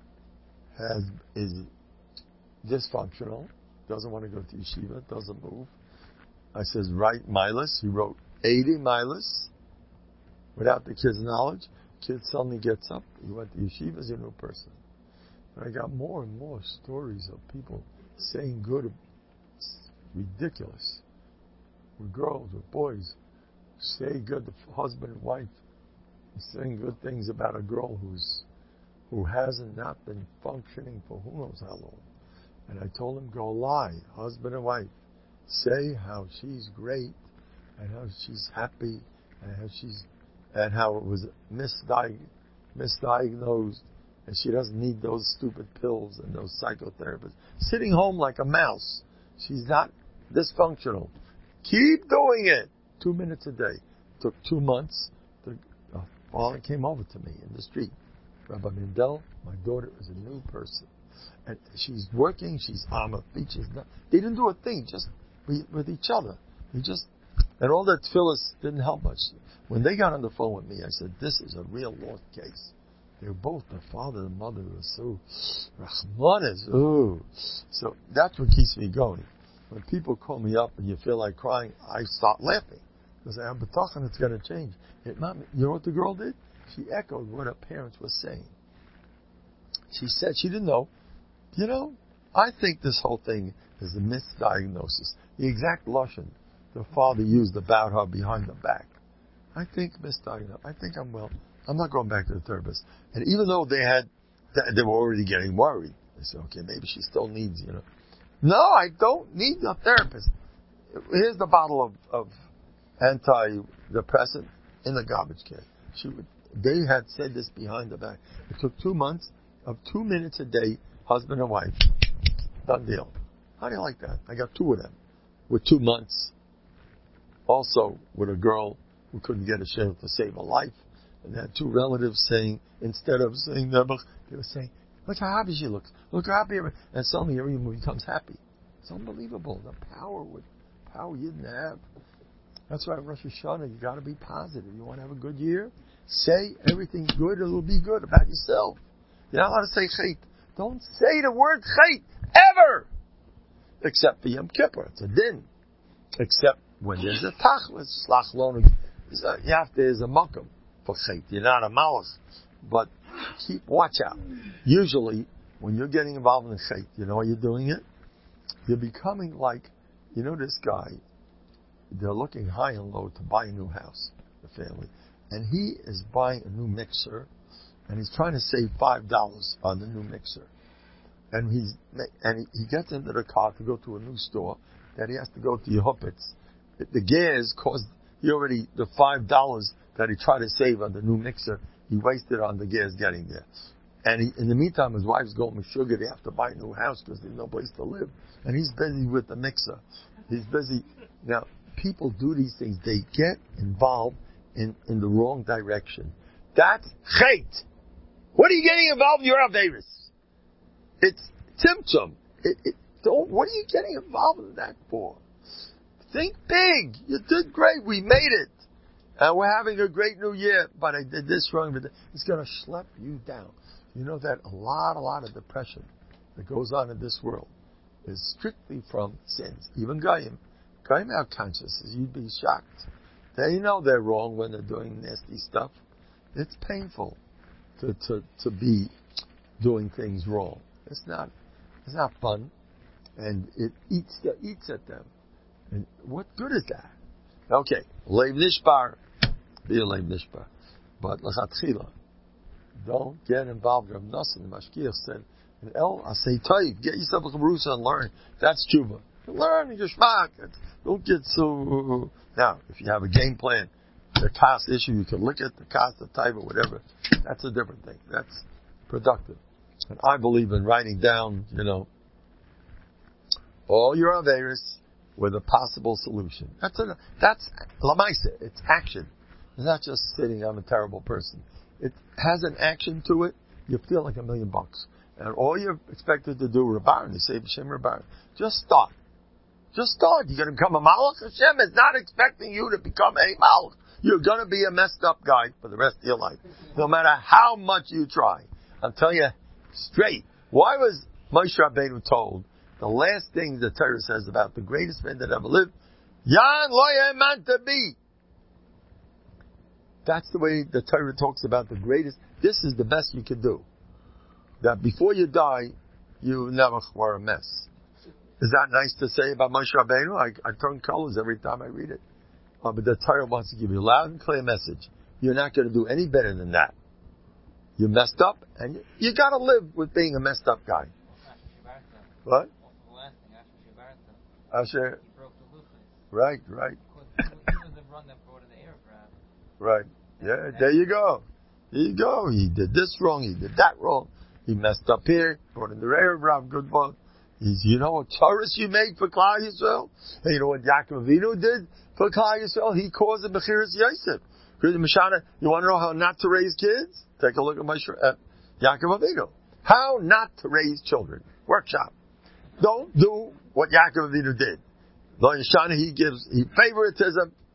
has is dysfunctional. Doesn't want to go to yeshiva. Doesn't move. I says, write milas. He wrote eighty milas without the kid's knowledge. Kid suddenly gets up. He went to yeshiva as a new person. And I got more and more stories of people saying good. It's ridiculous. With girls, with boys. Say good to husband and wife. Saying good things about a girl who's who hasn't not been functioning for who knows how long. And I told him, go lie, husband and wife. Say how she's great and how she's happy and how she's and how it was misdiag- misdiagnosed and she doesn't need those stupid pills and those psychotherapists. Sitting home like a mouse. She's not dysfunctional. Keep doing it. Two minutes a day. Took two months. The father came over to me in the street. Rabbi Mendel, my daughter is a new person. And she's working, she's on her feet, she's not. They didn't do a thing, just with each other. They just And all that tefillas didn't help much. When they got on the phone with me, I said, this is a real lost case. They're both, the father and mother were so, Rahmanis, ooh. So that's what keeps me going. When people call me up and you feel like crying, I start laughing. Because I'm betachan it's going to change. It, Mom, you know what the girl did? She echoed what her parents were saying. She said, she didn't know, you know, I think this whole thing is a misdiagnosis. The exact lashon the father used about her behind the back. I think misdiagnosed. I think I'm well. I'm not going back to the therapist. And even though they had, they were already getting worried. They said, okay, maybe she still needs, you know. No, I don't need a therapist. Here's the bottle of, of antidepressant in the garbage can. She would, they had said this behind the back. It took two months of two minutes a day, husband and wife. Done deal. How do you like that? I got two of them with two months. Also with a girl who couldn't get a share to save a life. And they had two relatives saying, instead of saying Nebuch, they were saying, look how happy she looks. Look how happy. And suddenly everyone becomes happy. It's unbelievable. The power with power you didn't have. That's why Rosh Hashanah, you got to be positive. You want to have a good year? Say everything good, it'll be good about yourself. You're not allowed to say chait. Don't say the word chait ever, except for Yom Kippur. It's a din. Except when there's a tachlis, slach lonu. You have to, there's a makam for chait. You're not a malach, but keep watch out. Usually, when you're getting involved in chait, you know why you're doing it? You're becoming like, you know, this guy. They're looking high and low to buy a new house, the family, and he is buying a new mixer, and he's trying to save five dollars on the new mixer, and he's and he gets into the car to go to a new store that he has to go to Yehuppitz. The gas cost he already the five dollars that he tried to save on the new mixer, he wasted on the gas getting there. And he, in the meantime, his wife's going with sugar. They have to buy a new house because there's no place to live. And he's busy with the mixer. He's busy. Now, people do these things. They get involved in, in the wrong direction. That's chait. What are you getting involved in your Averis? It's tzimtzum. It, it, don't, what are you getting involved in that for? Think big. You did great. We made it. And we're having a great new year. But I did this wrong. But it's going to schlep you down. You know that a lot, a lot of depression that goes on in this world is strictly from sins. Even Goyim. Goyim have consciousness. You'd be shocked. They know they're wrong when they're doing nasty stuff. It's painful to, to, to be doing things wrong. It's not, it's not fun. And it eats, the, eats at them. And what good is that? Okay. Leiv nishbar. Be a leiv nishbar. But l'chatchila. Don't get involved. Rav Nosson, the Mashkiach said, El Asay Taif, get yourself a Chabrusa and learn. That's tshuva. Learn your shmak. Don't get so... Now, if you have a game plan, the cost issue, you can look at the cost of type or whatever. That's a different thing. That's productive. And I believe in writing down, you know, all your Averis with a possible solution. That's a, that's Lamaisa. It's action. It's not just sitting, I'm a terrible person. It has an action to it. You feel like a million bucks. And all you're expected to do, Rabban, you say Hashem Rabban, just start. Just start. You're going to become a malach. Hashem is not expecting you to become a malach. You're going to be a messed up guy for the rest of your life. No matter how much you try. I'm telling you straight. Why was Moshe Rabbeinu told the last thing the Torah says about the greatest man that ever lived? Yan lo yeman to be. That's the way the Torah talks about the greatest. This is the best you can do. That before you die, you never were a mess. Is that nice to say about Moshe Rabbeinu? I, I turn colors every time I read it. Uh, but the Torah wants to give you a loud and clear message. You're not going to do any better than that. You messed up, and you, you got to live with being a messed up guy. What? Asher. Right, right. Right. Yeah, there you go. There you go. He did this wrong. He did that wrong. He messed up here. Brought in the Erev Rav. Good one. He's, you know what Taurus you made for Klal Yisrael? And you know what Yaakov Avinu did for Klal Yisrael? He caused the Bechiras Yosef. You want to know how not to raise kids? Take a look at my at Yaakov Avinu. How not to raise children. Workshop. Don't do what Yaakov Avinu did. Lo Yeshana, he gives he favoritism.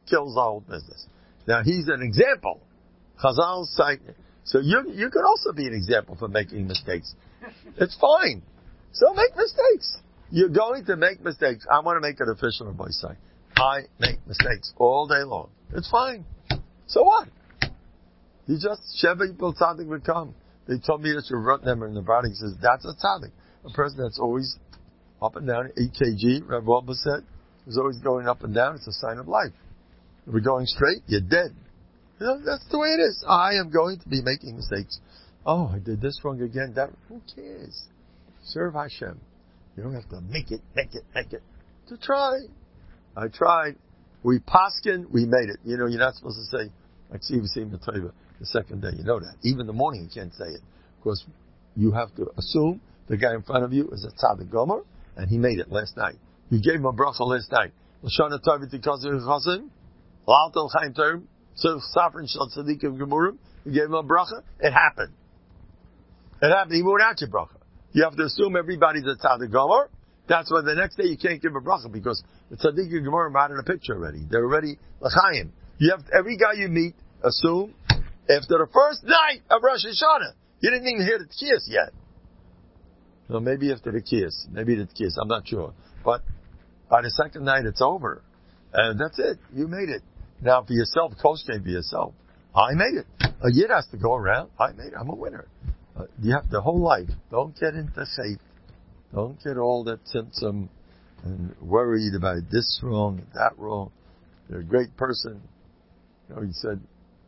kills the whole business. Now he's an example. Chazal cite. So you you could also be an example for making mistakes. It's fine. So make mistakes. You're going to make mistakes. I want to make it official on my side. I make mistakes all day long. It's fine. So what? You just, Sheva Yipol Tzaddik would come. They told me that you wrote them in the body. He says, that's a tzaddik. A person that's always up and down, E K G, Rav Wolbe said, is always going up and down. It's a sign of life. If we're going straight, you're dead. You know, that's the way it is. I am going to be making mistakes. Oh, I did this wrong again. That, who cares? Serve Hashem. You don't have to make it, make it, make it. To try. I tried. We paskin, we made it. You know, you're not supposed to say, like Siva Sim Tova, the second day. You know that. Even in the morning, you can't say it. Because you have to assume the guy in front of you is a tzaddik gomer, and he made it last night. You gave him a bracha last night. L'shana tova tikazir chasim, l'altel chaim term, so safrin shal tzaddikim gemurim. You gave him a bracha. It happened. It happened even without your bracha. You have to assume everybody's a tzaddik gomer. That's why the next day you can't give a bracha because the tzaddikim gemurim are out in the picture already. They're already l'chaim. You have to, every guy you meet assume after the first night of Rosh Hashanah, you didn't even hear the tkiyas yet. No, maybe after the tkiyas, maybe the tkiyas, I'm not sure. But by the second night, it's over. And that's it. You made it. Now, for yourself, koshke for yourself. I made it. A yid has to go around. I made it. I'm a winner. Uh, you have the whole life. Don't get into faith. Don't get all that symptom and worried about this wrong and that wrong. You're a great person. You know, he said,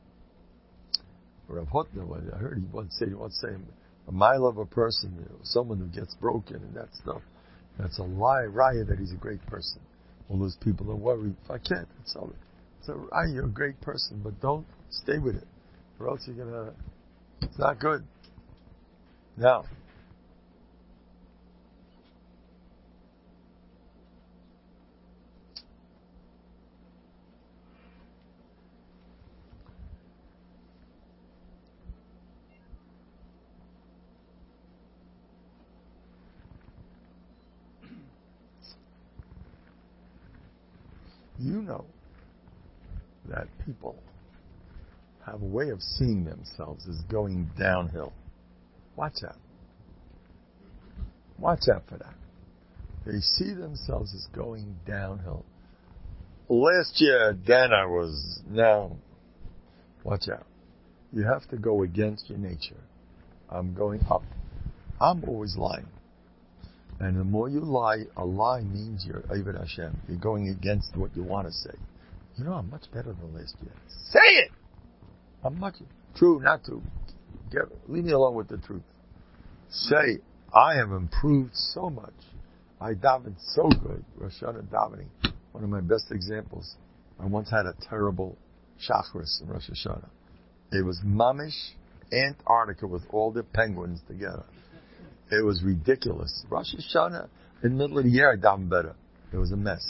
Rav Hutner, I heard he once say, he once say, a mile of a person, you know, someone who gets broken and that stuff, that's a lie, raya that he's a great person. All those people are worried. If I can't, it's all, it's a raya, you're a great person, but don't stay with it, or else you're gonna, it's not good. Now, you know that people have a way of seeing themselves as going downhill. Watch out. Watch out for that. They see themselves as going downhill. Last year, then I was, now, watch out. You have to go against your nature. I'm going up. I'm always lying. And the more you lie, a lie means you're Eved Hashem. You're going against what you want to say. You know, I'm much better than last year. Say it! I'm much, true, not true. Get, leave me alone with the truth. Say, I have improved so much. I davened so good. Rosh Hashanah davening. One of my best examples. I once had a terrible Shacharis in Rosh Hashanah. It was mamish Antarctica with all the penguins together. It was ridiculous. Rosh Hashanah, in the middle of the year, I davened better. It was a mess.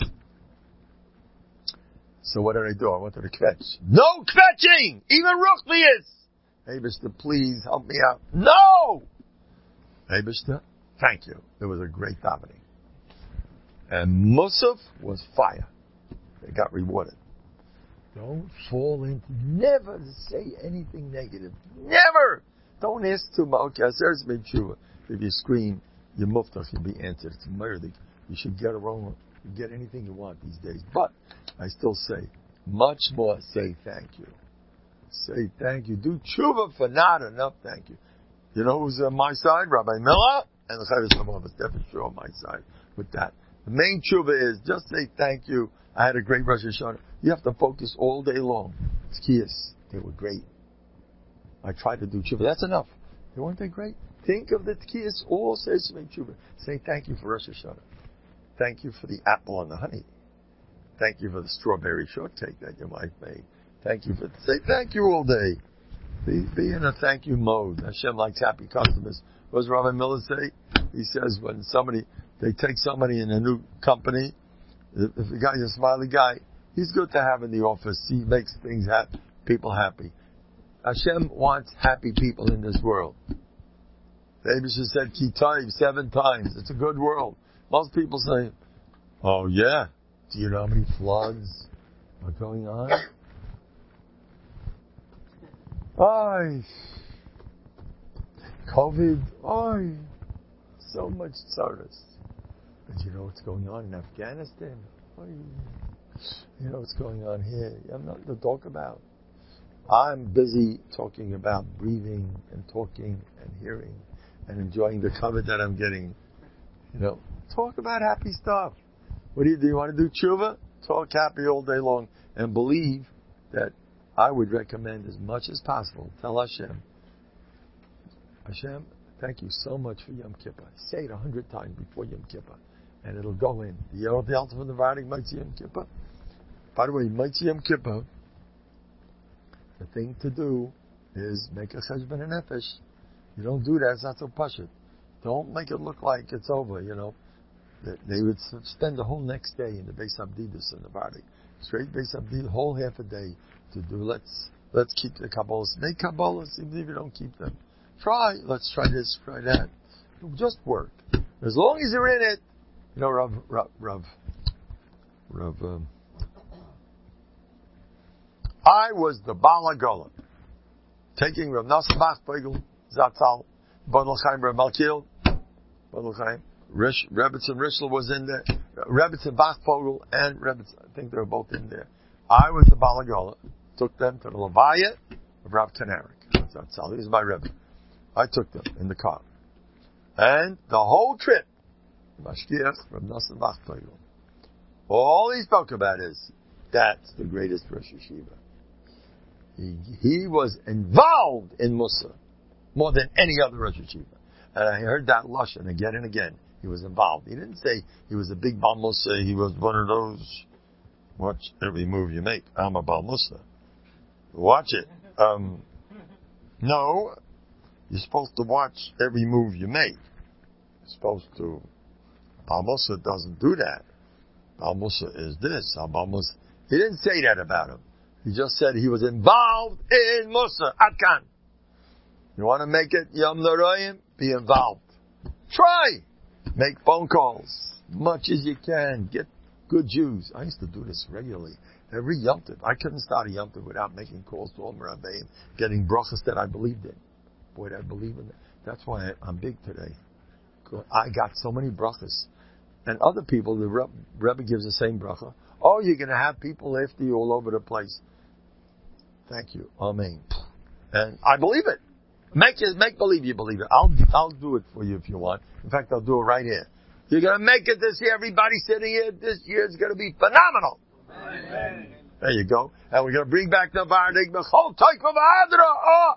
So what did I do? I went to the kvetch. No kvetching! Even Ruchlius! Eibishter, please help me out. No! Eibishter, thank you. It was a great davening. And Musaf was fire. They got rewarded. Don't fall into, never say anything negative. Never! Don't ask too much. If you scream, your muftach will be answered. It's murder. You should get around, get anything you want these days. But I still say, much more say thank you. Say thank you. Do tshuva for not enough thank you. You know who's on my side? Rabbi Miller and the Chavis Lamov is definitely sure on my side with that. The main tshuva is just say thank you. I had a great Rosh Hashanah. You have to focus all day long. Tkiyas, they were great. I tried to do tshuva. That's enough. They weren't they great? Think of the tkiyas, all say tshuva. Say thank you for Rosh Hashanah. Thank you for the apple and the honey. Thank you for the strawberry shortcake that your wife made. Thank you for, say thank you all day. Be, be in a thank you mode. Hashem likes happy customers. What does Rabbi Miller say? He says when somebody, they take somebody in a new company, if the guy is a smiley guy, he's good to have in the office. He makes things happy, people happy. Hashem wants happy people in this world. The Eibusha said Kitayv seven times. It's a good world. Most people say, oh yeah, do you know how many floods are going on. Ay, COVID, ay, so much sorrows. But you know what's going on in Afghanistan? Ay, you know what's going on here? You have nothing to talk about. I'm busy talking about breathing and talking and hearing and enjoying the cover that I'm getting. You know, talk about happy stuff. What do you do? You want to do tshuva? Talk happy all day long and believe that I would recommend as much as possible. Tell Hashem, Hashem, thank you so much for Yom Kippur. Say it a hundred times before Yom Kippur, and it'll go in. The year of the Altar from the Vardik, Mitzvah Yom Kippur. By the way, Mitzvah Yom Kippur, the thing to do is make a cheshbon nefesh. You don't do that; it's not so pashut. Don't make it look like it's over. You know, they would spend the whole next day in the Beis Abdidus and the Vardik, straight Beis Abdidus, whole half a day to do. Let's let's keep the Kabbalas. Make Kabbalas even if you don't keep them. Try. Let's try this. Try that. Just work. As long as you're in it. You know, Rav Rav Rav. Rav um, I was the Bala Golan, taking Rav Nosson Bachpegel, Zatzal, Badal Chaim, Rav Malkiel, Badal Chaim, Rish, Rebbetzin Rishel was in there, Rebbetzin Bachpogel, and Rebbetzin, I think they were both in there. I was the Bala Golan, took them to the Levaya of Rav Kanarik, Zatzal. He was my Rebbe. I took them in the car. And the whole trip, Mashkiach, Rav Nosson Bachpegel, all he spoke about is, that's the greatest Rosh Yeshiva. He, he was involved in Musa more than any other Rosh Yeshiva. And I heard that lashon again and again. He was involved. He didn't say he was a big Baal Musa. He was one of those, watch every move you make. I'm a Baal Musa. Watch it. Um, no, you're supposed to watch every move you make. You're supposed to. Baal Musa doesn't do that. Baal Musa is this. Baal Musa. He didn't say that about him. He just said he was involved in Musa. Atkan. You want to make it Yom Noraim? Be involved. Try. Make phone calls. Much as you can. Get good Jews. I used to do this regularly. Every Yom Tov. I couldn't start a Yom Tov without making calls to Omer Rabbeim, getting brachas that I believed in. Boy, I believe in that. That's why I'm big today. I got so many brachas. And other people, the Rebbe gives the same bracha. Oh, you're going to have people after you all over the place. Thank you. Amen. And I believe it. Make it, make believe you believe it. I'll, I'll do it for you if you want. In fact, I'll do it right here. You're going to make it this year. Everybody sitting here this year is going to be phenomenal. Amen. There you go. And we're going to bring back the Vardik B'chol Toikva V'Adra. Oh!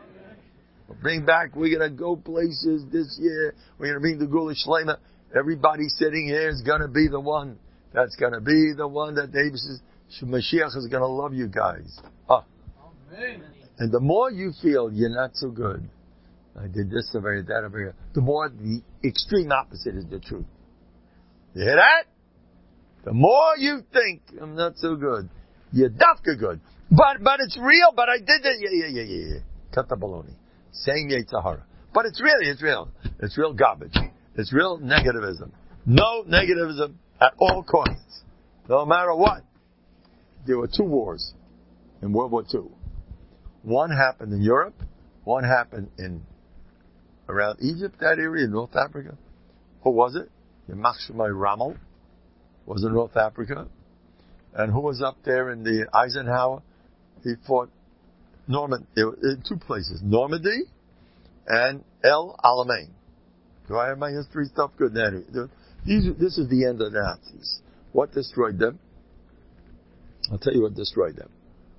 We'll bring back, we're going to go places this year. We're going to bring the Gula Shlema. Everybody sitting here is going to be the one. That's going to be the one that David says, Mashiach is going to love you guys. Ah. Amen. And the more you feel you're not so good, I did this over here, that over here, the more the extreme opposite is the truth. You hear that? The more you think I'm not so good, you're dafka good. But, but it's real, but I did it. Yeah, yeah, yeah, yeah, yeah. Cut the baloney. Saying Yetzer Hara. But it's really, it's real. It's real garbage. It's real negativism. No negativism at all costs. No matter what. There were two wars in World War Two. One happened in Europe. One happened in around Egypt, that area, North Africa. Who was it? Yamach Shemai Rommel was in North Africa. And who was up there in the Eisenhower? He fought Norman, in two places. Normandy and El Alamein. Do I have my history stuff good? These, this is the end of the Nazis. What destroyed them? I'll tell you what destroyed them.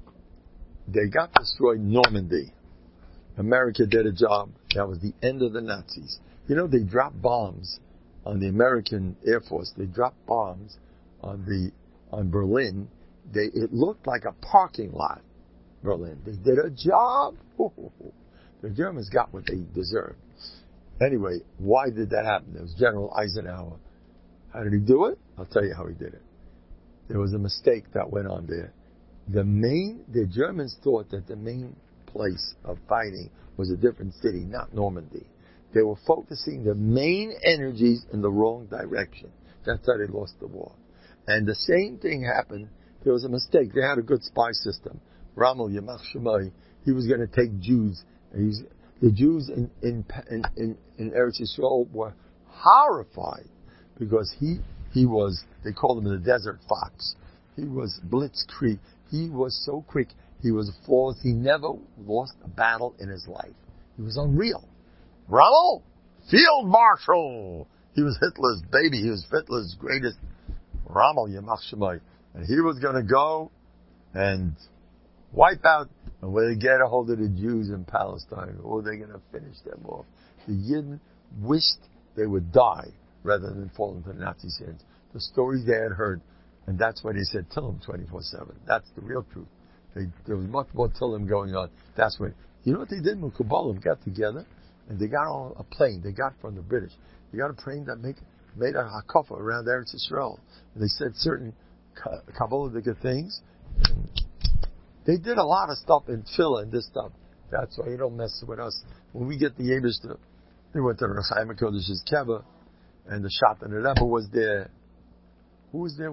They got destroyed Normandy. America did a job. That was the end of the Nazis. You know, they dropped bombs on the American Air Force. They dropped bombs on the on Berlin. They it looked like a parking lot. Berlin. They did a job. The Germans got what they deserved. Anyway, why did that happen? It was General Eisenhower. How did he do it? I'll tell you how he did it. There was a mistake that went on there. The main, the Germans thought that the main place of fighting was a different city, not Normandy. They were focusing the main energies in the wrong direction. That's how they lost the war. And the same thing happened there was a mistake. They had a good spy system. Rommel, Yamach Shemai, he was going to take Jews. And he's, the Jews in, in, in, in, in Eretz Yisrael were horrified because he, he was, they called him the Desert Fox. He was blitzkrieg. He was so quick. He was flawless. He never lost a battle in his life. He was unreal. Rommel, Field Marshal. He was Hitler's baby. He was Hitler's greatest. Rommel, Yamach Shemai. And he was going to go and wipe out. And when they get a hold of the Jews in Palestine, oh, they're going to finish them off. The Yidden wished they would die rather than fall into the Nazis' hands. The stories they had heard. And that's why they said Tillim twenty-four seven. That's the real truth. They, there was much more Tillim going on. That's when, you know what they did? Mukabalim got together and they got on a plane. They got from the British. They got a plane that make, made a hakafa around Eretz Yisrael. And they said certain Kabbalistic things. And they did a lot of stuff in Tefillah and this stuff. That's why you don't mess with us. When we get the Yebishter, they went to Rechaim HaKodesh's Keva and the Shatan Rebbe was there. Who was there?